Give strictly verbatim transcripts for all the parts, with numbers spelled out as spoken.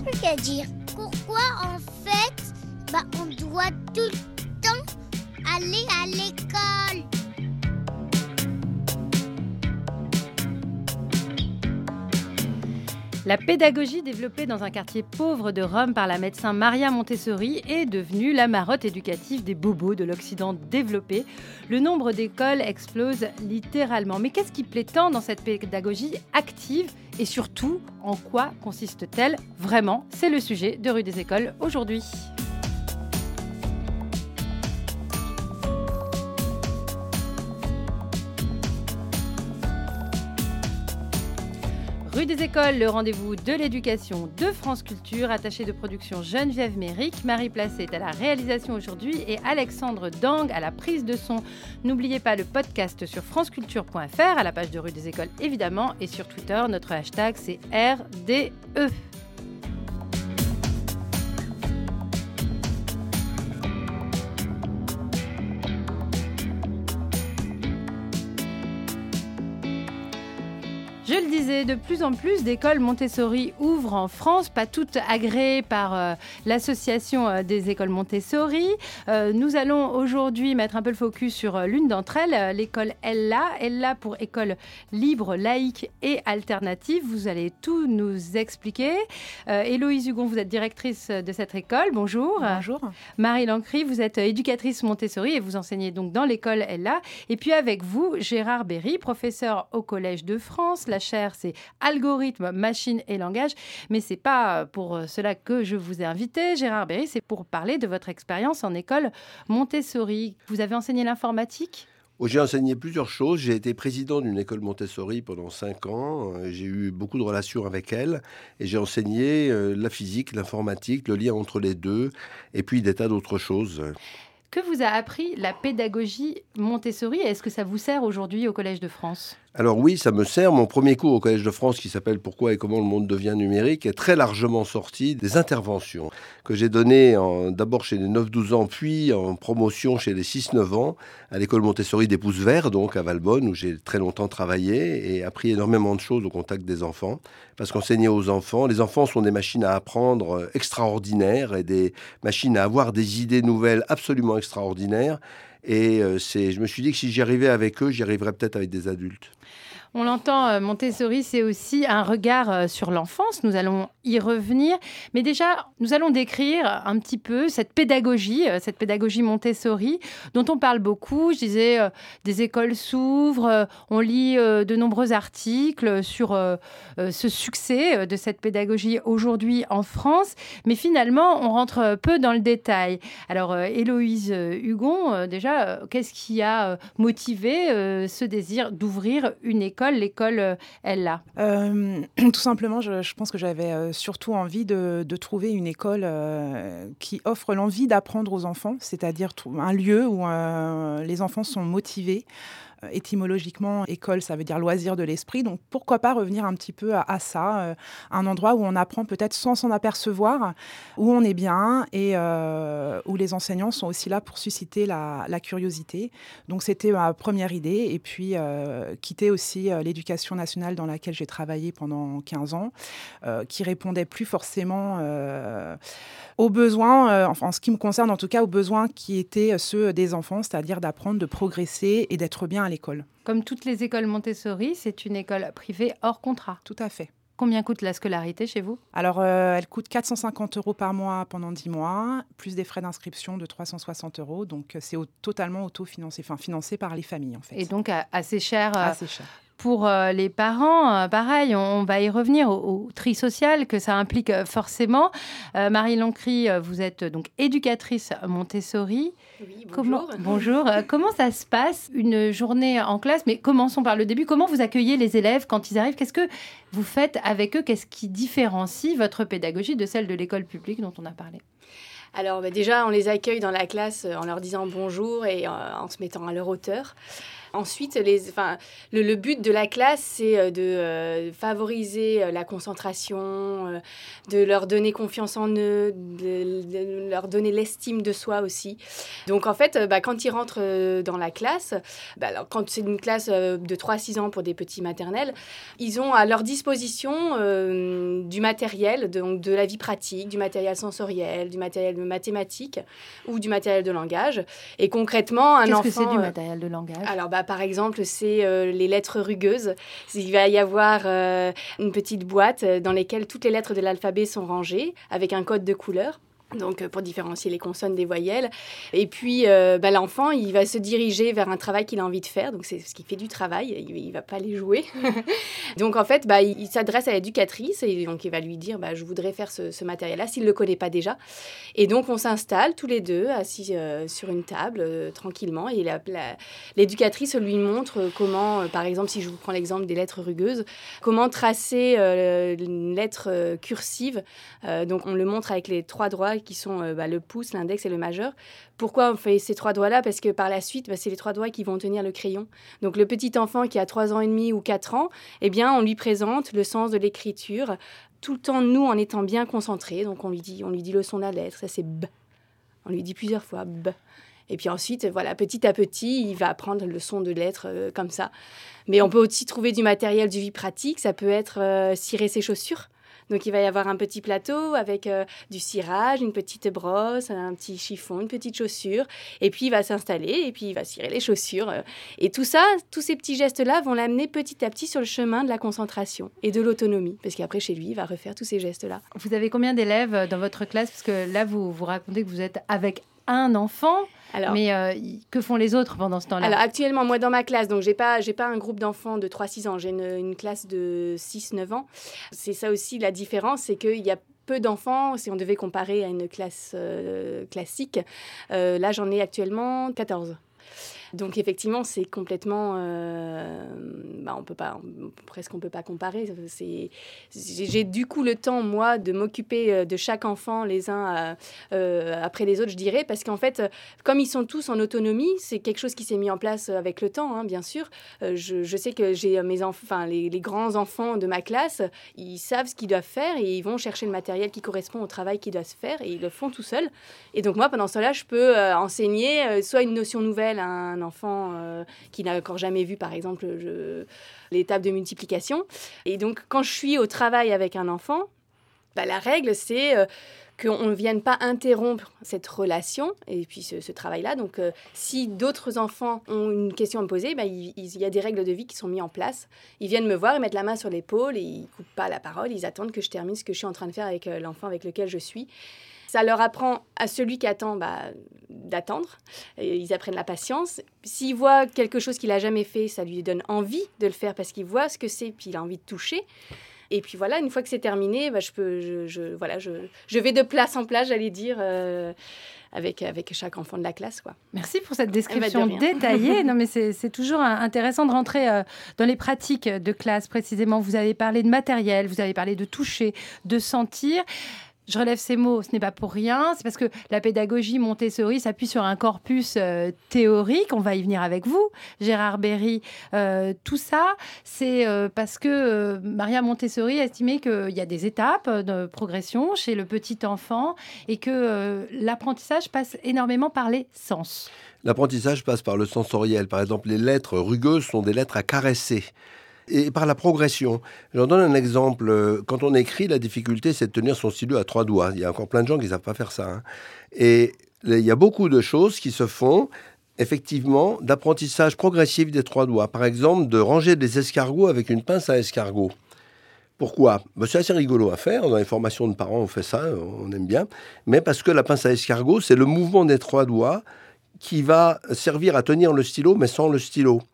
truc à dire. Pourquoi en fait, bah, on doit tout le temps aller à l'école? La pédagogie développée dans un quartier pauvre de Rome par la médecin Maria Montessori est devenue la marotte éducative des bobos de l'Occident développé. Le nombre d'écoles explose littéralement. Mais qu'est-ce qui plaît tant dans cette pédagogie active et surtout, en quoi consiste-t-elle vraiment? C'est le sujet de Rue des Écoles aujourd'hui. Rue des Écoles, le rendez-vous de l'éducation de France Culture, attaché de production Geneviève Méric, Marie Placé est à la réalisation aujourd'hui et Alexandre Dang à la prise de son. N'oubliez pas le podcast sur franceculture point f r, à la page de Rue des Écoles évidemment, et sur Twitter, notre hashtag c'est R D E. Je le disais, de plus en plus d'écoles Montessori ouvrent en France, pas toutes agréées par euh, l'association euh, des écoles Montessori. Euh, nous allons aujourd'hui mettre un peu le focus sur euh, l'une d'entre elles, euh, l'école Ella. Ella pour école libre, laïque et alternative. Vous allez tout nous expliquer. Euh, Héloïse Hugon, vous êtes directrice de cette école. Bonjour. Bonjour. Marie Lancry, vous êtes éducatrice Montessori et vous enseignez donc dans l'école Ella. Et puis avec vous, Gérard Berry, professeur au Collège de France. La chaire, c'est algorithme, machine et langage. Mais ce n'est pas pour cela que je vous ai invité, Gérard Berry, c'est pour parler de votre expérience en école Montessori. Vous avez enseigné l'informatique ? J'ai enseigné plusieurs choses. J'ai été président d'une école Montessori pendant cinq ans. J'ai eu beaucoup de relations avec elle. Et j'ai enseigné la physique, l'informatique, le lien entre les deux, et puis des tas d'autres choses. Que vous a appris la pédagogie Montessori et est-ce que ça vous sert aujourd'hui au Collège de France ? Alors oui, ça me sert. Mon premier cours au Collège de France, qui s'appelle « Pourquoi et comment le monde devient numérique », est très largement sorti des interventions que j'ai données en, d'abord chez les neuf douze ans, puis en promotion chez les six neuf ans, à l'école Montessori des Pouces Verts, donc à Valbonne, où j'ai très longtemps travaillé et appris énormément de choses au contact des enfants. Parce qu'enseigner aux enfants, les enfants sont des machines à apprendre extraordinaires et des machines à avoir des idées nouvelles absolument extraordinaires. Et euh, c'est, je me suis dit que si j'y arrivais avec eux, j'y arriverais peut-être avec des adultes. On l'entend, Montessori, c'est aussi un regard sur l'enfance. Nous allons y revenir. Mais déjà, nous allons décrire un petit peu cette pédagogie, cette pédagogie Montessori, dont on parle beaucoup. Je disais, euh, des écoles s'ouvrent. Euh, on lit euh, de nombreux articles sur euh, euh, ce succès de cette pédagogie aujourd'hui en France. Mais finalement, on rentre peu dans le détail. Alors, euh, Héloïse Hugon, euh, déjà, euh, qu'est-ce qui a motivé euh, ce désir d'ouvrir une école l'école Ella? euh, Tout simplement, je, je pense que j'avais euh, surtout envie de, de trouver une école euh, qui offre l'envie d'apprendre aux enfants, c'est-à-dire un lieu où euh, les enfants sont motivés. Étymologiquement, école, ça veut dire loisir de l'esprit. Donc, pourquoi pas revenir un petit peu à, à ça, euh, un endroit où on apprend peut-être sans s'en apercevoir, où on est bien et euh, où les enseignants sont aussi là pour susciter la, la curiosité. Donc, c'était ma première idée. Et puis, euh, quitter aussi euh, l'éducation nationale dans laquelle j'ai travaillé pendant quinze ans, euh, qui répondait plus forcément euh, aux besoins, euh, enfin, en ce qui me concerne en tout cas, aux besoins qui étaient ceux des enfants, c'est-à-dire d'apprendre, de progresser et d'être bien à l'école. Comme toutes les écoles Montessori, c'est une école privée hors contrat. Tout à fait. Combien coûte la scolarité chez vous ? Alors, euh, elle coûte quatre cent cinquante euros par mois pendant dix mois, plus des frais d'inscription de trois cent soixante euros. Donc, c'est au- totalement autofinancé, enfin financé par les familles, en fait. Et donc à- assez cher. euh, Assez cher. Pour euh, les parents, euh, pareil, on, on va y revenir au, au tri social que ça implique euh, forcément. Euh, Marie Lancry, euh, vous êtes euh, donc éducatrice Montessori. Oui, bonjour. Comment, bonjour. Euh, comment ça se passe une journée en classe? Mais commençons par le début. Comment vous accueillez les élèves quand ils arrivent? Qu'est-ce que vous faites avec eux? Qu'est-ce qui différencie votre pédagogie de celle de l'école publique dont on a parlé? Alors bah, déjà, on les accueille dans la classe en leur disant bonjour et euh, en se mettant à leur hauteur. Ensuite, les, enfin, le, le but de la classe, c'est de euh, favoriser la concentration, euh, de leur donner confiance en eux, de, de leur donner l'estime de soi aussi. Donc, en fait, bah, quand ils rentrent dans la classe, bah, alors, quand c'est une classe de trois à six ans pour des petits maternels, ils ont à leur disposition euh, du matériel, donc de la vie pratique, du matériel sensoriel, du matériel mathématique ou du matériel de langage. Et concrètement, un Qu'est-ce enfant... Qu'est-ce que c'est du matériel de langage ? Alors, bah, par exemple, c'est euh, les lettres rugueuses. Il va y avoir euh, une petite boîte dans laquelle toutes les lettres de l'alphabet sont rangées avec un code de couleur. Donc, pour différencier les consonnes des voyelles. Et puis, euh, bah, l'enfant, il va se diriger vers un travail qu'il a envie de faire. Donc, c'est ce qui fait du travail. Il ne va pas les jouer. Donc, en fait, bah, il, il s'adresse à l'éducatrice. Et donc, il va lui dire, bah, je voudrais faire ce, ce matériel-là, s'il ne le connaît pas déjà. Et donc, on s'installe tous les deux, assis euh, sur une table, euh, tranquillement. Et la, la, l'éducatrice lui montre comment, euh, par exemple, si je vous prends l'exemple des lettres rugueuses, comment tracer euh, une lettre euh, cursive. Euh, donc, on le montre avec les trois doigts qui sont euh, bah, le pouce, l'index et le majeur. Pourquoi on fait ces trois doigts-là ? Parce que par la suite, bah, c'est les trois doigts qui vont tenir le crayon. Donc le petit enfant qui a trois ans et demi ou quatre ans, eh bien, on lui présente le sens de l'écriture, tout le temps, nous, en étant bien concentrés. Donc on lui dit, on lui dit le son de la lettre, ça c'est B. On lui dit plusieurs fois B. Et puis ensuite, voilà, petit à petit, il va apprendre le son de lettres euh, comme ça. Mais on peut aussi trouver du matériel de vie pratique. Ça peut être euh, cirer ses chaussures. Donc, il va y avoir un petit plateau avec euh, du cirage, une petite brosse, un petit chiffon, une petite chaussure. Et puis, il va s'installer et puis il va cirer les chaussures. Et tout ça, tous ces petits gestes-là vont l'amener petit à petit sur le chemin de la concentration et de l'autonomie. Parce qu'après, chez lui, il va refaire tous ces gestes-là. Vous avez combien d'élèves dans votre classe ? Parce que là, vous, vous racontez que vous êtes avec un enfant. Alors, mais euh, que font les autres pendant ce temps-là ? Alors actuellement, moi dans ma classe, donc j'ai pas, j'ai pas un groupe d'enfants de trois à six ans, j'ai une, une classe de six neuf ans. C'est ça aussi la différence, c'est qu'il y a peu d'enfants, si on devait comparer à une classe euh, classique. Euh, là, j'en ai actuellement quatorze. Donc effectivement, c'est complètement, euh, bah on peut pas, on, presque on peut pas comparer. C'est, j'ai du coup le temps moi de m'occuper de chaque enfant les uns euh, après les autres, je dirais, parce qu'en fait, comme ils sont tous en autonomie, c'est quelque chose qui s'est mis en place avec le temps, hein, bien sûr. Euh, je, je sais que j'ai mes enfants, enfin les, les grands enfants de ma classe, ils savent ce qu'ils doivent faire et ils vont chercher le matériel qui correspond au travail qui doit se faire et ils le font tout seuls. Et donc moi, pendant ce temps-là, je peux euh, enseigner euh, soit une notion nouvelle à un enfant euh, qui n'a encore jamais vu, par exemple, je... l'étape de multiplication. Et donc, quand je suis au travail avec un enfant, bah, la règle, c'est euh, qu'on ne vienne pas interrompre cette relation et puis ce, ce travail-là. Donc, euh, si d'autres enfants ont une question à me poser, bah, il, il y a des règles de vie qui sont mises en place. Ils viennent me voir, ils mettent la main sur l'épaule et ils ne coupent pas la parole. Ils attendent que je termine ce que je suis en train de faire avec euh, l'enfant avec lequel je suis. Ça leur apprend à celui qui attend bah, d'attendre. Et ils apprennent la patience. S'il voit quelque chose qu'il n'a jamais fait, ça lui donne envie de le faire parce qu'il voit ce que c'est, puis il a envie de toucher. Et puis voilà, une fois que c'est terminé, bah, je, peux, je, je, voilà, je, je vais de place en place, j'allais dire, euh, avec, avec chaque enfant de la classe, quoi. Merci pour cette description de détaillée. Non, mais c'est, c'est toujours intéressant de rentrer euh, dans les pratiques de classe, précisément. Vous avez parlé de matériel, vous avez parlé de toucher, de sentir. Je relève ces mots, ce n'est pas pour rien. C'est parce que la pédagogie Montessori s'appuie sur un corpus euh, théorique. On va y venir avec vous, Gérard Berry. Euh, tout ça, c'est euh, parce que euh, Maria Montessori estimait qu'il y a des étapes de progression chez le petit enfant et que euh, l'apprentissage passe énormément par les sens. L'apprentissage passe par le sensoriel. Par exemple, les lettres rugueuses sont des lettres à caresser. Et par la progression. J'en donne un exemple. Quand on écrit, la difficulté, c'est de tenir son stylo à trois doigts. Il y a encore plein de gens qui ne savent pas faire ça. Hein. Et il y a beaucoup de choses qui se font, effectivement, d'apprentissage progressif des trois doigts. Par exemple, de ranger des escargots avec une pince à escargot. Pourquoi ? Ben, c'est assez rigolo à faire. Dans les formations de parents, on fait ça, on aime bien. Mais parce que la pince à escargot, c'est le mouvement des trois doigts qui va servir à tenir le stylo, mais sans le stylo.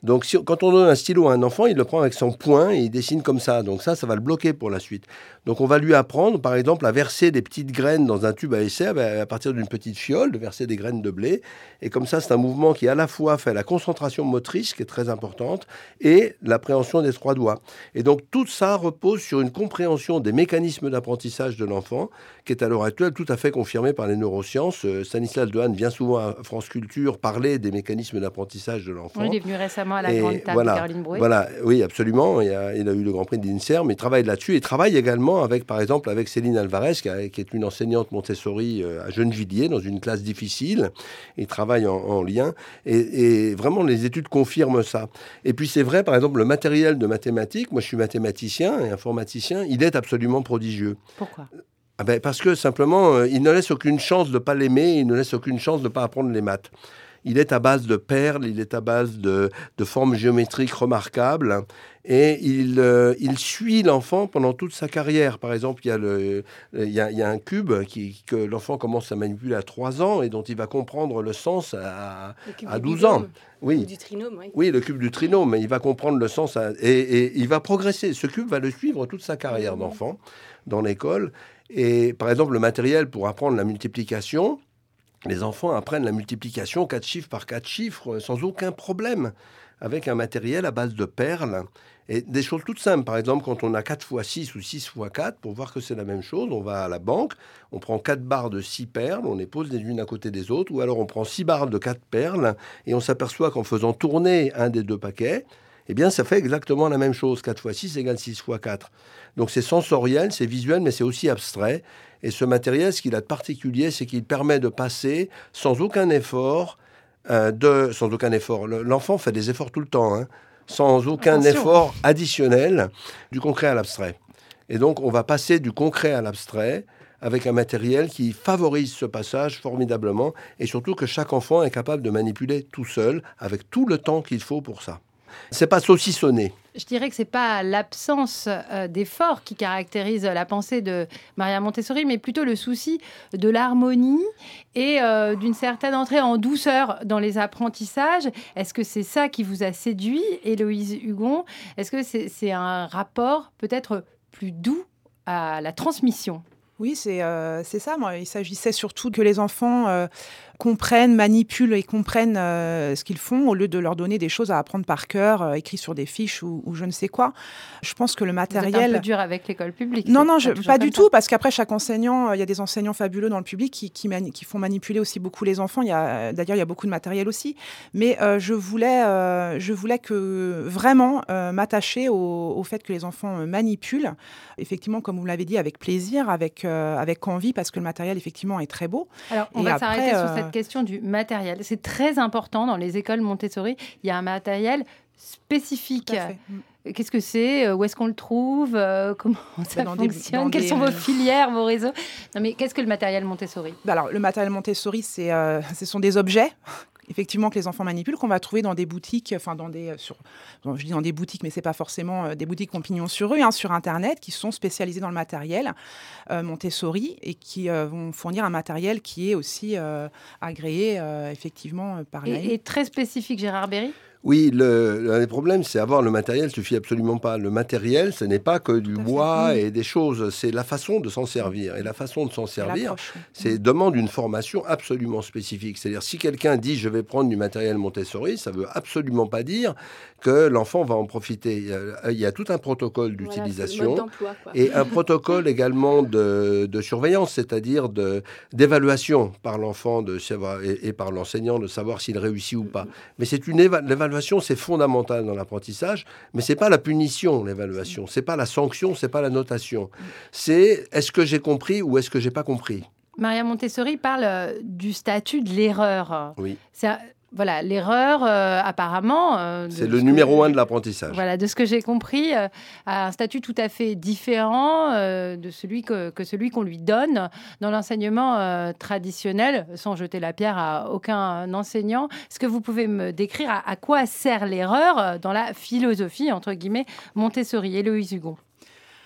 Donc, si, quand on donne un stylo à un enfant, il le prend avec son poing et il dessine comme ça. Donc ça, ça va le bloquer pour la suite. Donc on va lui apprendre, par exemple, à verser des petites graines dans un tube à essai à partir d'une petite fiole, de verser des graines de blé. Et comme ça, c'est un mouvement qui à la fois fait la concentration motrice, qui est très importante, et l'appréhension des trois doigts. Et donc tout ça repose sur une compréhension des mécanismes d'apprentissage de l'enfant, qui est à l'heure actuelle tout à fait confirmée par les neurosciences. Euh, Stanislas Dehaene vient souvent à France Culture parler des mécanismes d'apprentissage de l'enfant. Oui, il est venu récemment à la Et grande table voilà, de Caroline Brouet. Voilà, oui, absolument. Il a, il a eu le Grand Prix de l'INSERM, il travaille là-dessus. Il travaille également avec, par exemple, avec Céline Alvarez, qui, a, qui est une enseignante Montessori à Gennevilliers, dans une classe difficile. Il travaille en, en lien. Et, et vraiment, les études confirment ça. Et puis, c'est vrai, par exemple, le matériel de mathématiques, moi, je suis mathématicien et informaticien, il est absolument prodigieux. Pourquoi ? Ah ben, parce que, simplement, euh, il ne laisse aucune chance de ne pas l'aimer, il ne laisse aucune chance de ne pas apprendre les maths. Il est à base de perles, il est à base de, de formes géométriques remarquables et il, euh, il suit l'enfant pendant toute sa carrière. Par exemple, il y a, le, il y a, il y a un cube qui, que l'enfant commence à manipuler à trois ans et dont il va comprendre le sens à, à douze ans. Oui. Du trinôme, oui. Oui, le cube du trinôme, il va comprendre le sens à, et, et il va progresser. Ce cube va le suivre toute sa carrière d'enfant dans l'école. Et par exemple, le matériel pour apprendre la multiplication, les enfants apprennent la multiplication quatre chiffres par quatre chiffres sans aucun problème, avec un matériel à base de perles. Et des choses toutes simples. Par exemple, quand on a quatre fois six ou six fois quatre, pour voir que c'est la même chose, on va à la banque, on prend quatre barres de six perles, on les pose les unes à côté des autres, ou alors on prend six barres de quatre perles, et on s'aperçoit qu'en faisant tourner un des deux paquets, eh bien, ça fait exactement la même chose. quatre fois six égale six fois quatre. Donc, c'est sensoriel, c'est visuel, mais c'est aussi abstrait. Et ce matériel, ce qu'il a de particulier, c'est qu'il permet de passer sans aucun effort, euh, de, sans aucun effort. Le, l'enfant fait des efforts tout le temps, hein, sans aucun Attention. effort additionnel, du concret à l'abstrait. Et donc, on va passer du concret à l'abstrait avec un matériel qui favorise ce passage formidablement, et surtout que chaque enfant est capable de manipuler tout seul, avec tout le temps qu'il faut pour ça. C'est pas saucissonné. Je dirais que c'est pas l'absence euh, d'effort qui caractérise la pensée de Maria Montessori, mais plutôt le souci de l'harmonie et euh, d'une certaine entrée en douceur dans les apprentissages. Est-ce que c'est ça qui vous a séduit, Héloïse Hugon ? Est-ce que c'est, c'est un rapport peut-être plus doux à la transmission ? Oui, c'est, euh, c'est ça. Moi, il s'agissait surtout que les enfants euh, comprennent, manipulent et comprennent euh, ce qu'ils font au lieu de leur donner des choses à apprendre par cœur, euh, écrites sur des fiches ou, ou je ne sais quoi. Je pense que le matériel... Vous êtes un peu dur avec l'école publique. Non, non, pas, je, pas du tout, parce qu'après, chaque enseignant, il y a des enseignants fabuleux dans le public qui, qui, mani- qui font manipuler aussi beaucoup les enfants. Il y a, d'ailleurs, il y a beaucoup de matériel aussi. Mais euh, je, voulais, euh, je voulais que vraiment euh, m'attacher au, au fait que les enfants manipulent, effectivement, comme vous l'avez dit, avec plaisir, avec... Euh, avec envie, parce que le matériel, effectivement, est très beau. Alors, on et va après, s'arrêter euh... sur cette question du matériel. C'est très important dans les écoles Montessori. Il y a un matériel spécifique. Qu'est-ce que c'est ? Où est-ce qu'on le trouve ? Comment ça ben fonctionne des, Quelles des... sont vos filières, vos réseaux ? Non, mais qu'est-ce que le matériel Montessori ? Alors, le matériel Montessori, c'est, euh, ce sont des objets effectivement que les enfants manipulent, qu'on va trouver dans des boutiques, enfin dans des, sur, je dis dans des boutiques, mais c'est pas forcément euh, des boutiques qui ont pignon sur rue, hein, sur Internet, qui sont spécialisées dans le matériel euh, Montessori et qui euh, vont fournir un matériel qui est aussi euh, agréé euh, effectivement par l'A I. Et, et très spécifique, Gérard Berry ? Oui, le, le problème, c'est avoir le matériel, ne suffit absolument pas. Le matériel, ce n'est pas que du bois et des choses, c'est la façon de s'en servir. Et la façon de s'en servir, c'est demande une formation absolument spécifique. C'est-à-dire, si quelqu'un dit « je vais prendre du matériel Montessori », ça ne veut absolument pas dire que l'enfant va en profiter. Il y a, il y a tout un protocole d'utilisation voilà, et un protocole également de, de surveillance, c'est-à-dire de, d'évaluation par l'enfant de savoir, et, et par l'enseignant de savoir s'il réussit ou pas. Mais c'est une éva- l'évaluation. L'évaluation, c'est fondamental dans l'apprentissage, mais c'est pas la punition, l'évaluation. C'est pas la sanction, c'est pas la notation. C'est est-ce que j'ai compris ou est-ce que j'ai pas compris. Maria Montessori parle euh, du statut de l'erreur. Oui. C'est un... Voilà, l'erreur, euh, apparemment... Euh, c'est le numéro que, un de l'apprentissage. Voilà, de ce que j'ai compris, euh, a un statut tout à fait différent euh, de celui que, que celui qu'on lui donne dans l'enseignement euh, traditionnel, sans jeter la pierre à aucun enseignant. Est-ce que vous pouvez me décrire à, à quoi sert l'erreur dans la philosophie, entre guillemets, Montessori ? Héloïse Hugon.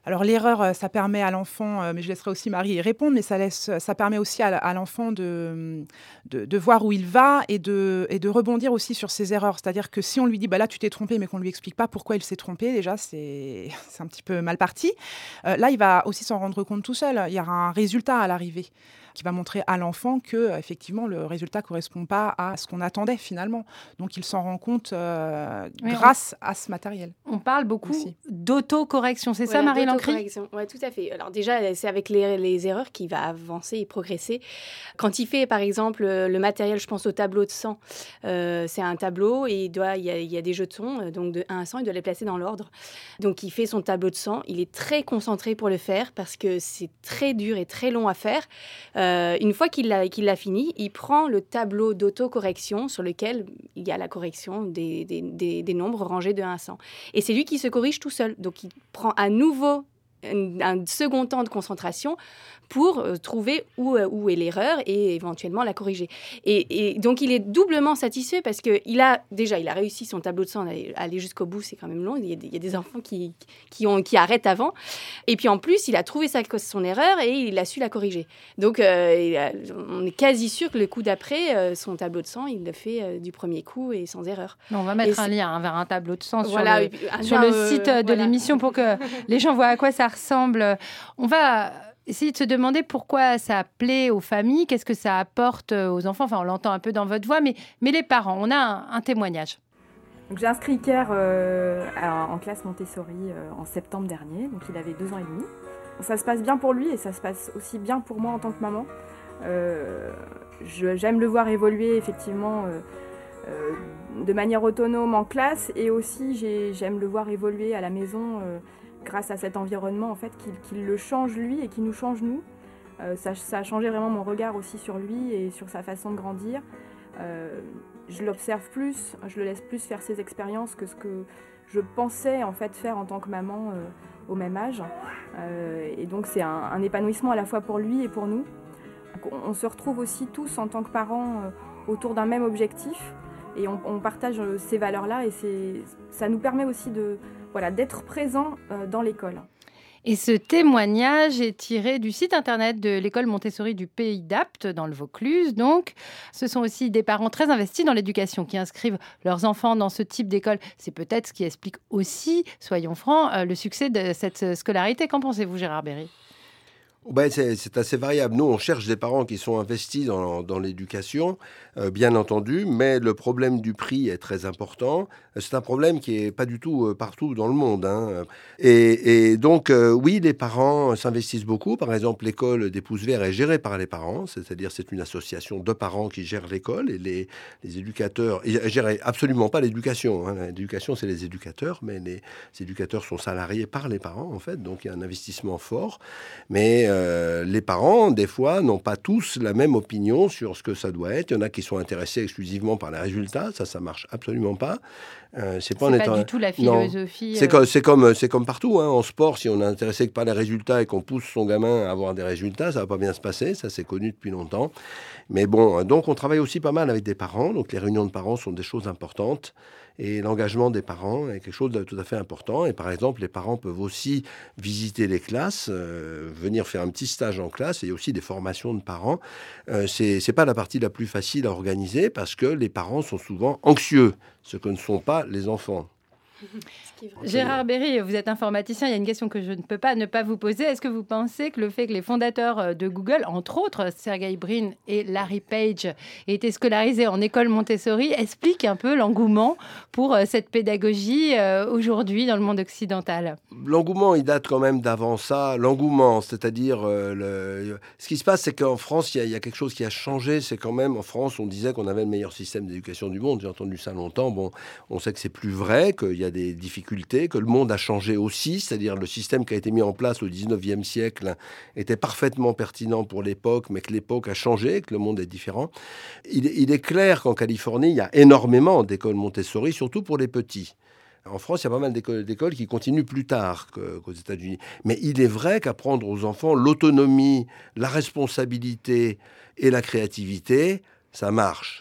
Alors l'erreur, ça permet à l'enfant, mais je laisserai aussi Marie y répondre, mais ça, laisse, ça permet aussi à, à l'enfant de, de, de voir où il va et de, et de rebondir aussi sur ses erreurs. C'est-à-dire que si on lui dit bah là tu t'es trompé, mais qu'on ne lui explique pas pourquoi il s'est trompé, déjà c'est, c'est un petit peu mal parti. Euh, là, il va aussi s'en rendre compte tout seul. Il y aura un résultat à l'arrivée qui va montrer à l'enfant que effectivement le résultat correspond pas à ce qu'on attendait finalement. Donc il s'en rend compte euh, oui, grâce on... à ce matériel. On parle beaucoup aussi d'autocorrection, c'est voilà, ça Marie Lancry ? Oui, tout à fait. Alors déjà, c'est avec les, les erreurs qu'il va avancer et progresser. Quand il fait par exemple le matériel, je pense au tableau de cent, euh, c'est un tableau et il, doit, il, y a, il y a des jetons, donc de un à cent, il doit les placer dans l'ordre. Donc il fait son tableau de cent, il est très concentré pour le faire parce que c'est très dur et très long à faire. Euh, Euh, une fois qu'il l'a, qu'il l'a fini, il prend le tableau d'autocorrection sur lequel il y a la correction des, des, des, des nombres rangés de un à cent. Et c'est lui qui se corrige tout seul. Donc, il prend à nouveau un, un second temps de concentration pour euh, trouver où, euh, où est l'erreur et éventuellement la corriger. Et, et donc, il est doublement satisfait parce qu'il a, déjà, il a réussi son tableau de sang, aller, aller jusqu'au bout, c'est quand même long. Il y a des, il y a des enfants qui, qui, ont, qui arrêtent avant. Et puis, en plus, il a trouvé sa, son erreur et il a su la corriger. Donc, euh, il a, on est quasi sûr que le coup d'après, euh, son tableau de sang, il le fait euh, du premier coup et sans erreur. On va mettre et un c'est... lien hein, vers un tableau de sang voilà, sur le, sur le euh, site euh, de voilà. l'émission pour que les gens voient à quoi ça ressemble. On va... essayer de se demander pourquoi ça plaît aux familles, qu'est-ce que ça apporte aux enfants. Enfin, on l'entend un peu dans votre voix, mais, mais les parents, on a un, un témoignage. Donc, j'ai inscrit Iker euh, en classe Montessori euh, en septembre dernier, donc il avait deux ans et demi. Ça se passe bien pour lui et ça se passe aussi bien pour moi en tant que maman. Euh, je, j'aime le voir évoluer effectivement euh, euh, de manière autonome en classe et aussi j'ai, j'aime le voir évoluer à la maison euh, grâce à cet environnement en fait, qu'il, qu'il le change lui et qu'il nous change nous. Euh, ça, ça a changé vraiment mon regard aussi sur lui et sur sa façon de grandir. Euh, je l'observe plus, je le laisse plus faire ses expériences que ce que je pensais en fait faire en tant que maman euh, au même âge. Euh, et donc c'est un, un épanouissement à la fois pour lui et pour nous. Donc, on, on se retrouve aussi tous en tant que parents euh, autour d'un même objectif et on, on partage euh, ces valeurs-là et c'est, ça nous permet aussi de Voilà, d'être présent euh, dans l'école. Et ce témoignage est tiré du site internet de l'école Montessori du Pays d'Apt, dans le Vaucluse. Donc, ce sont aussi des parents très investis dans l'éducation qui inscrivent leurs enfants dans ce type d'école. C'est peut-être ce qui explique aussi, soyons francs, euh, le succès de cette scolarité. Qu'en pensez-vous, Gérard Berry ? Ben, c'est, c'est assez variable. Nous, on cherche des parents qui sont investis dans, dans l'éducation, euh, bien entendu, mais le problème du prix est très important. C'est un problème qui n'est pas du tout euh, partout dans le monde. Hein. Et, et donc, euh, oui, les parents s'investissent beaucoup. Par exemple, l'école des Pouces Verts est gérée par les parents, c'est-à-dire c'est une association de parents qui gère l'école et les, les éducateurs ne gèrent absolument pas l'éducation. Hein. L'éducation, c'est les éducateurs, mais les, les éducateurs sont salariés par les parents, en fait, donc il y a un investissement fort. Mais Euh, les parents, des fois, n'ont pas tous la même opinion sur ce que ça doit être. Il y en a qui sont intéressés exclusivement par les résultats. Ça, ça marche absolument pas. Euh, c'est pas, c'est pas étant... du tout la philosophie. Non. C'est, euh... comme, c'est, comme, c'est comme partout. Hein. En sport, si on est intéressé que par les résultats et qu'on pousse son gamin à avoir des résultats, ça va pas bien se passer. Ça, c'est connu depuis longtemps. Mais bon, donc on travaille aussi pas mal avec des parents. Donc les réunions de parents sont des choses importantes. Et l'engagement des parents est quelque chose de tout à fait important. Et par exemple, les parents peuvent aussi visiter les classes, euh, venir faire un petit stage en classe. Et il y a aussi des formations de parents. Euh, c'est, c'est pas la partie la plus facile à organiser parce que les parents sont souvent anxieux, ce que ne sont pas les enfants. Gérard Berry, vous êtes informaticien, il y a une question que je ne peux pas ne pas vous poser. Est-ce que vous pensez que le fait que les fondateurs de Google, entre autres Sergey Brin et Larry Page, aient été scolarisés en école Montessori, explique un peu l'engouement pour cette pédagogie aujourd'hui dans le monde occidental ? L'engouement, il date quand même d'avant ça. L'engouement, c'est-à-dire... Euh, le... ce qui se passe, c'est qu'en France, il y, a, il y a quelque chose qui a changé. C'est quand même, en France, on disait qu'on avait le meilleur système d'éducation du monde. J'ai entendu ça longtemps. Bon, on sait que c'est plus vrai, qu'il y a des difficultés, que le monde a changé aussi, c'est-à-dire le système qui a été mis en place au dix-neuvième siècle était parfaitement pertinent pour l'époque, mais que l'époque a changé, que le monde est différent. Il, il est clair qu'en Californie, il y a énormément d'écoles Montessori, surtout pour les petits. En France, il y a pas mal d'écoles, d'écoles qui continuent plus tard que, qu'aux États-Unis. Mais il est vrai qu'apprendre aux enfants l'autonomie, la responsabilité et la créativité, ça marche.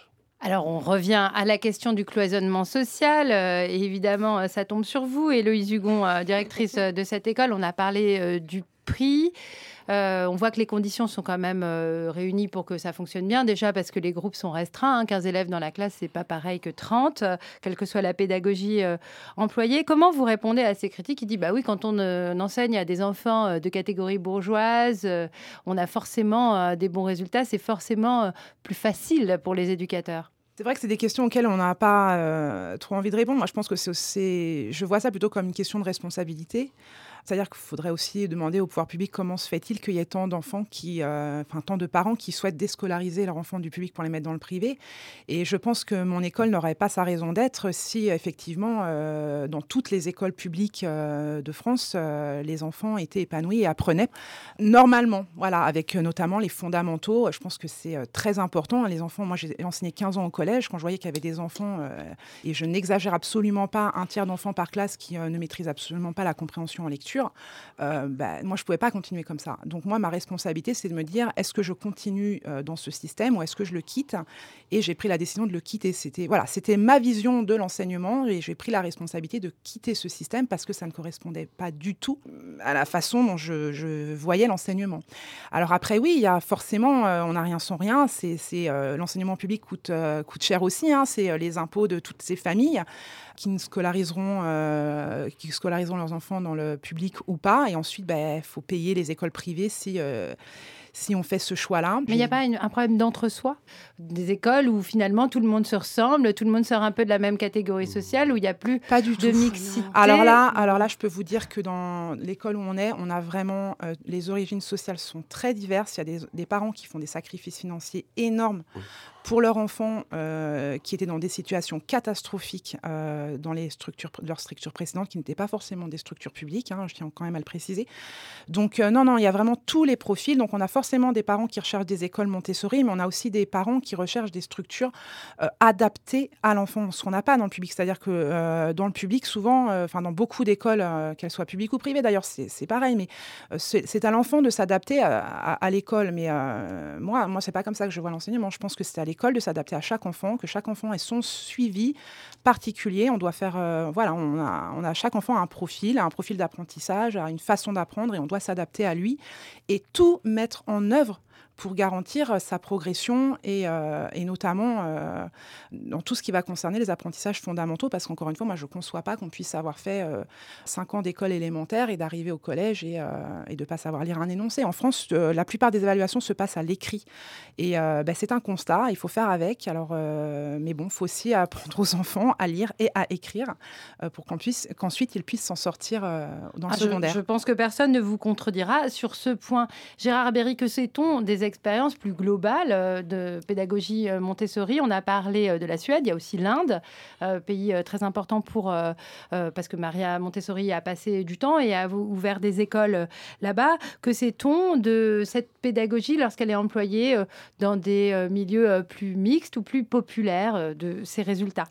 Alors, on revient à la question du cloisonnement social. Euh, et évidemment, euh, ça tombe sur vous, Héloïse Hugon, euh, directrice euh, de cette école. On a parlé euh, du prix. Euh, on voit que les conditions sont quand même euh, réunies pour que ça fonctionne bien. Déjà parce que les groupes sont restreints. Hein, quinze élèves dans la classe, c'est pas pareil que trente, euh, quelle que soit la pédagogie euh, employée. Comment vous répondez à ces critiques qui disent bah oui, quand on, euh, on enseigne à des enfants euh, de catégorie bourgeoise, euh, on a forcément euh, des bons résultats. C'est forcément euh, plus facile pour les éducateurs. C'est vrai que c'est des questions auxquelles on n'a pas euh, trop envie de répondre. Moi, je pense que c'est, c'est, je vois ça plutôt comme une question de responsabilité. C'est-à-dire qu'il faudrait aussi demander au pouvoir public comment se fait-il qu'il y ait tant d'enfants qui, euh, enfin tant de parents qui souhaitent déscolariser leurs enfants du public pour les mettre dans le privé. Et je pense que mon école n'aurait pas sa raison d'être si effectivement euh, dans toutes les écoles publiques euh, de France, euh, les enfants étaient épanouis et apprenaient normalement. Voilà, avec notamment les fondamentaux. Je pense que c'est euh, très important. Les enfants, moi j'ai enseigné quinze ans au collège, quand je voyais qu'il y avait des enfants, euh, et je n'exagère absolument pas, un tiers d'enfants par classe qui euh, ne maîtrisent absolument pas la compréhension en lecture. Euh, bah, moi, je ne pouvais pas continuer comme ça. Donc, moi, ma responsabilité, c'est de me dire, est-ce que je continue euh, dans ce système ou est-ce que je le quitte ? Et j'ai pris la décision de le quitter. C'était, voilà, c'était ma vision de l'enseignement et j'ai pris la responsabilité de quitter ce système parce que ça ne correspondait pas du tout à la façon dont je, je voyais l'enseignement. Alors après, oui, il y a forcément, euh, on n'a rien sans rien. C'est, c'est, euh, l'enseignement public coûte, euh, coûte cher aussi. Hein, c'est euh, les impôts de toutes ces familles qui ne scolariseront, euh, qui scolariseront leurs enfants dans le public ou pas. Et ensuite, il bah, faut payer les écoles privées si, euh, si on fait ce choix-là. Mais il n'y a pas une, un problème d'entre-soi des écoles où finalement tout le monde se ressemble, tout le monde sort un peu de la même catégorie sociale, où il n'y a plus pas du de tout. mixité. Alors là, alors là, je peux vous dire que dans l'école où on est, on a vraiment... Euh, les origines sociales sont très diverses. Il y a des, des parents qui font des sacrifices financiers énormes pour leurs enfants euh, qui étaient dans des situations catastrophiques euh, dans les structures, leurs structures précédentes, qui n'étaient pas forcément des structures publiques, hein, je tiens quand même à le préciser. Donc euh, non, non, il y a vraiment tous les profils. Donc on a forcément des parents qui recherchent des écoles Montessori, mais on a aussi des parents qui recherchent des structures euh, adaptées à l'enfant, ce qu'on n'a pas dans le public. C'est-à-dire que euh, dans le public, souvent, enfin euh, dans beaucoup d'écoles, euh, qu'elles soient publiques ou privées d'ailleurs, c'est, c'est pareil, mais euh, c'est, c'est à l'enfant de s'adapter à, à, à l'école. Mais euh, moi, moi, c'est pas comme ça que je vois l'enseignement. Je pense que c'est à l'école de s'adapter à chaque enfant, que chaque enfant ait son suivi particulier. On doit faire, euh, voilà, on a, on a chaque enfant a un profil, un profil d'apprentissage, une façon d'apprendre et on doit s'adapter à lui et tout mettre en œuvre pour garantir sa progression et, euh, et notamment euh, dans tout ce qui va concerner les apprentissages fondamentaux, parce qu'encore une fois, moi, je ne conçois pas qu'on puisse avoir fait euh, cinq ans d'école élémentaire et d'arriver au collège et, euh, et de ne pas savoir lire un énoncé. En France, euh, la plupart des évaluations se passent à l'écrit. Et euh, bah, c'est un constat, il faut faire avec. Alors, euh, mais bon, il faut aussi apprendre aux enfants à lire et à écrire euh, pour qu'on puisse, qu'ensuite, ils puissent s'en sortir euh, dans le ah, secondaire. Je, je pense que personne ne vous contredira sur ce point. Gérard Berry, que sait-on des expériences plus globales euh, de pédagogie euh, Montessori? On a parlé euh, de la Suède, il y a aussi l'Inde, euh, pays euh, très important pour, euh, euh, parce que Maria Montessori a passé du temps et a ouvert des écoles euh, là-bas. Que sait-on de cette pédagogie lorsqu'elle est employée euh, dans des euh, milieux euh, plus mixtes ou plus populaires, euh, de ces résultats?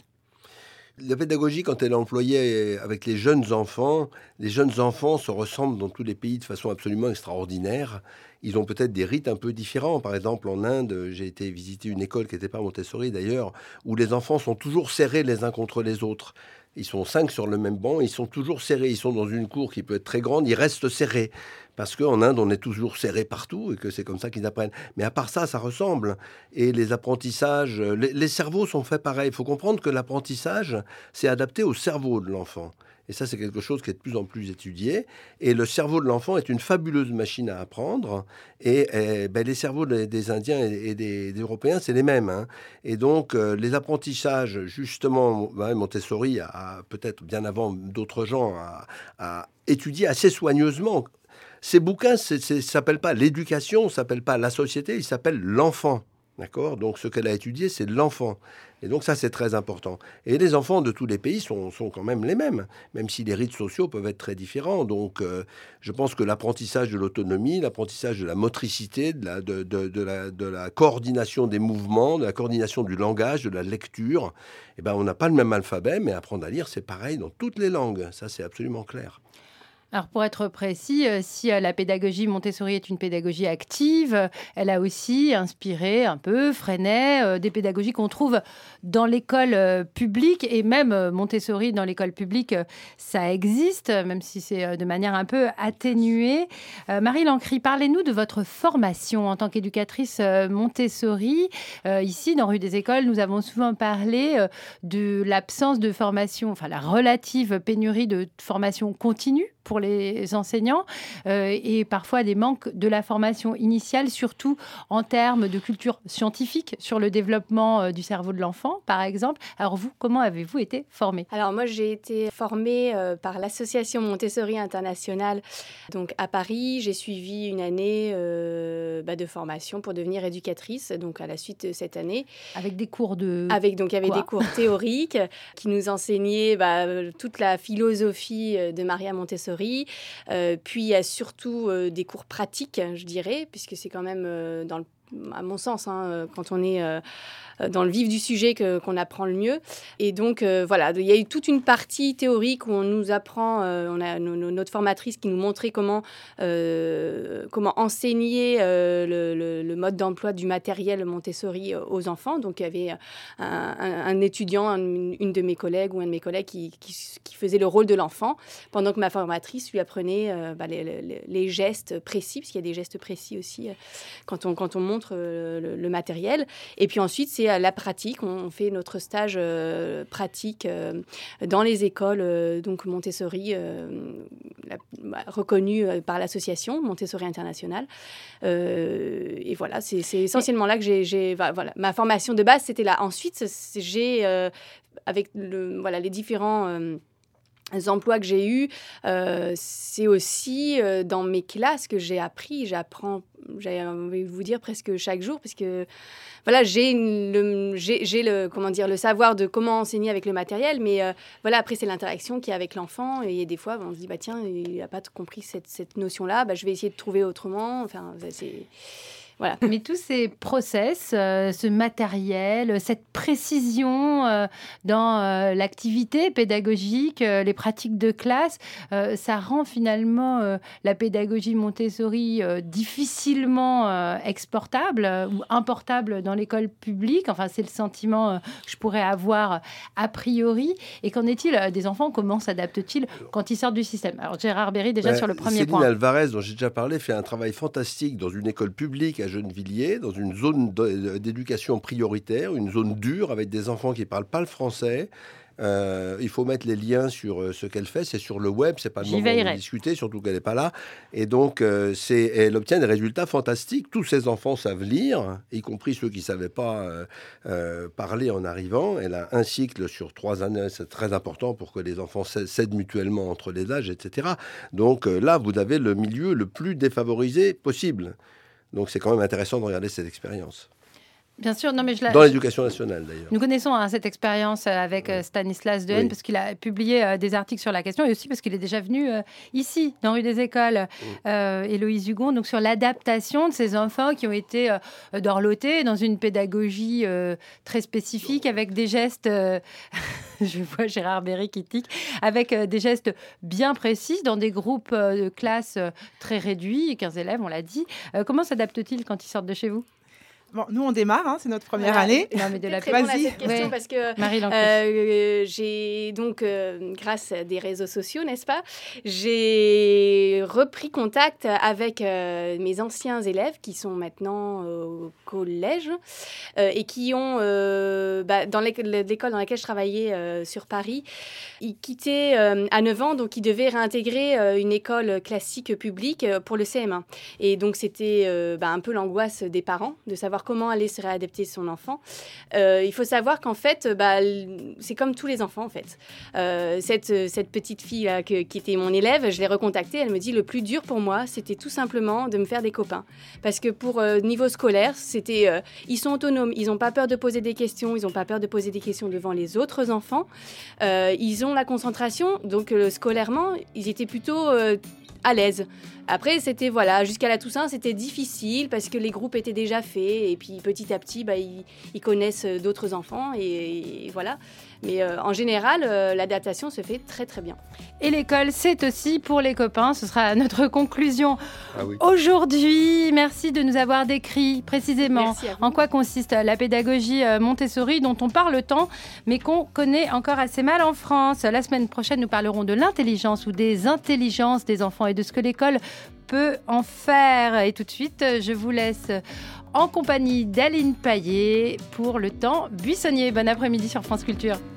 La pédagogie, quand elle est employée avec les jeunes enfants, les jeunes enfants se ressemblent dans tous les pays de façon absolument extraordinaire. Ils ont peut-être des rites un peu différents. Par exemple, en Inde, j'ai été visiter une école qui n'était pas Montessori d'ailleurs, où les enfants sont toujours serrés les uns contre les autres. Ils sont cinq sur le même banc, ils sont toujours serrés. Ils sont dans une cour qui peut être très grande, ils restent serrés. Parce qu'en Inde, on est toujours serrés partout et que c'est comme ça qu'ils apprennent. Mais à part ça, ça ressemble. Et les apprentissages, les, les cerveaux sont faits pareil. Il faut comprendre que l'apprentissage, c'est adapté au cerveau de l'enfant. Et ça, c'est quelque chose qui est de plus en plus étudié. Et le cerveau de l'enfant est une fabuleuse machine à apprendre. Et, et ben, les cerveaux des, des Indiens et, et des, des Européens, c'est les mêmes. Hein. Et donc, euh, les apprentissages, justement, ben, Montessori a, a peut-être bien avant d'autres gens, a, a étudié assez soigneusement. Ces bouquins, ça ne s'appelle pas l'éducation, ça ne s'appelle pas la société, il s'appelle l'enfant. D'accord ? Donc, ce qu'elle a étudié, c'est l'enfant. Et donc, ça, c'est très important. Et les enfants de tous les pays sont, sont quand même les mêmes, même si les rites sociaux peuvent être très différents. Donc, euh, je pense que l'apprentissage de l'autonomie, l'apprentissage de la motricité, de la, de, de, de, la, de la coordination des mouvements, de la coordination du langage, de la lecture, eh ben, on n'a pas le même alphabet, mais apprendre à lire, c'est pareil dans toutes les langues. Ça, c'est absolument clair. Alors pour être précis, euh, si euh, la pédagogie Montessori est une pédagogie active, euh, elle a aussi inspiré un peu, freiné euh, des pédagogies qu'on trouve dans l'école euh, publique et même euh, Montessori dans l'école publique, euh, ça existe, même si c'est euh, de manière un peu atténuée. Euh, Marie Lancry, parlez-nous de votre formation en tant qu'éducatrice euh, Montessori. Euh, ici, dans Rue des Écoles, nous avons souvent parlé euh, de l'absence de formation, enfin la relative pénurie de formation continue pour les enseignants euh, et parfois des manques de la formation initiale, surtout en termes de culture scientifique sur le développement euh, du cerveau de l'enfant, par exemple. Alors vous, comment avez-vous été formée ? Alors moi, j'ai été formée euh, par l'association Montessori International, donc à Paris. J'ai suivi une année euh, bah, de formation pour devenir éducatrice, donc à la suite de cette année. Avec des cours de... Avec, donc il y avait Quoi des cours théoriques qui nous enseignaient bah, toute la philosophie de Maria Montessori. Euh, puis il y a surtout euh, des cours pratiques, je dirais, puisque c'est quand même, euh, dans le, à mon sens, hein, quand on est euh, dans le vif du sujet que, qu'on apprend le mieux. Et donc, euh, voilà, il y a eu toute une partie théorique où on nous apprend, euh, on a no, no, notre formatrice qui nous montrait comment, euh, comment enseigner euh, le, le, le mode d'emploi du matériel Montessori aux enfants. Donc, il y avait un, un, un étudiant, un, une de mes collègues ou un de mes collègues qui, qui, qui faisait le rôle de l'enfant, pendant que ma formatrice lui apprenait euh, bah, les, les, les gestes précis, parce qu'il y a des gestes précis aussi euh, quand, on, quand on montre euh, le, le matériel. Et puis ensuite, c'est à la pratique. On fait notre stage euh, pratique euh, dans les écoles euh, donc Montessori, euh, la, bah, reconnues euh, par l'association Montessori International. Euh, et voilà, c'est, c'est essentiellement là que j'ai... j'ai voilà, ma formation de base, c'était là. Ensuite, j'ai, euh, avec le, voilà, les différents... Euh, Les emplois que j'ai eus, euh, c'est aussi euh, dans mes classes que j'ai appris. J'apprends, j'ai envie de vous dire, presque chaque jour, parce que voilà, j'ai, une, le, j'ai, j'ai le, comment dire, le savoir de comment enseigner avec le matériel, mais euh, voilà, après, c'est l'interaction qu'il y a avec l'enfant. Et des fois, on se dit, bah, tiens, il n'a pas compris cette, cette notion-là, bah, je vais essayer de trouver autrement. Enfin, c'est... Voilà. Mais tous ces process, euh, ce matériel, cette précision euh, dans euh, l'activité pédagogique, euh, les pratiques de classe, euh, ça rend finalement euh, la pédagogie Montessori euh, difficilement euh, exportable euh, ou importable dans l'école publique. Enfin, c'est le sentiment euh, que je pourrais avoir a priori. Et qu'en est-il euh, des enfants ? Comment s'adaptent-ils quand ils sortent du système ? Alors, Gérard Berry, déjà ouais, sur le premier Céline point. Céline Alvarez, dont j'ai déjà parlé, fait un travail fantastique dans une école publique à Gennevilliers, dans une zone d'éducation prioritaire, une zone dure avec des enfants qui ne parlent pas le français. Euh, il faut mettre les liens sur ce qu'elle fait, c'est sur le web, c'est pas le J'y moment veillerai. de discuter, surtout qu'elle n'est pas là. Et donc, euh, c'est, elle obtient des résultats fantastiques. Tous ces enfants savent lire, y compris ceux qui ne savaient pas euh, euh, parler en arrivant. Elle a un cycle sur trois années, c'est très important pour que les enfants s'aident mutuellement entre les âges, et cetera. Donc euh, là, vous avez le milieu le plus défavorisé possible. Donc c'est quand même intéressant de regarder cette expérience. Bien sûr, non, mais je la... Dans l'éducation nationale, d'ailleurs. Nous connaissons hein, cette expérience avec euh, Stanislas Dehaene, Oui. parce qu'il a publié euh, des articles sur la question, et aussi parce qu'il est déjà venu euh, ici, dans Rue des Écoles, euh, Héloïse Hugon, donc sur l'adaptation de ces enfants qui ont été euh, dorlotés dans une pédagogie euh, très spécifique, avec des gestes, euh, je vois Gérard Berry qui tique, avec euh, des gestes bien précis, dans des groupes euh, de classe euh, très réduits, quinze élèves, on l'a dit. Euh, comment s'adaptent-ils quand ils sortent de chez vous ? Bon, nous, on démarre, hein, c'est notre première Voilà. année. Non, mais de la Très répondre à Vas-y. cette question Ouais. parce que Marie Lancry. euh, j'ai donc, euh, grâce à des réseaux sociaux, n'est-ce pas, j'ai repris contact avec euh, mes anciens élèves qui sont maintenant euh, au collège euh, et qui ont, euh, bah, dans l'école, l'école dans laquelle je travaillais euh, sur Paris, ils quittaient euh, à neuf ans, donc ils devaient réintégrer euh, une école classique publique euh, pour le C M un. Et donc, c'était euh, bah, un peu l'angoisse des parents de savoir comment aller se réadapter son enfant. Euh, il faut savoir qu'en fait, bah, c'est comme tous les enfants, en fait. Euh, cette, cette petite fille là, que, qui était mon élève, je l'ai recontactée, elle me dit, le plus dur pour moi, c'était tout simplement de me faire des copains. Parce que pour euh, niveau scolaire, c'était, euh, ils sont autonomes, ils n'ont pas peur de poser des questions, ils n'ont pas peur de poser des questions devant les autres enfants. Euh, ils ont la concentration, donc euh, scolairement, ils étaient plutôt... Euh, à l'aise. Après, c'était, voilà, jusqu'à la Toussaint, c'était difficile parce que les groupes étaient déjà faits et puis petit à petit, bah, ils, ils connaissent d'autres enfants et, et voilà. Mais euh, en général, euh, l'adaptation se fait très très bien. Et l'école, c'est aussi pour les copains. Ce sera notre conclusion Ah oui. aujourd'hui. Merci de nous avoir décrit précisément en quoi consiste la pédagogie Montessori, dont on parle tant, mais qu'on connaît encore assez mal en France. La semaine prochaine, nous parlerons de l'intelligence ou des intelligences des enfants et de ce que l'école peut en faire. Et tout de suite, je vous laisse en compagnie d'Aline Paillet pour le temps buissonnier. Bon après-midi sur France Culture.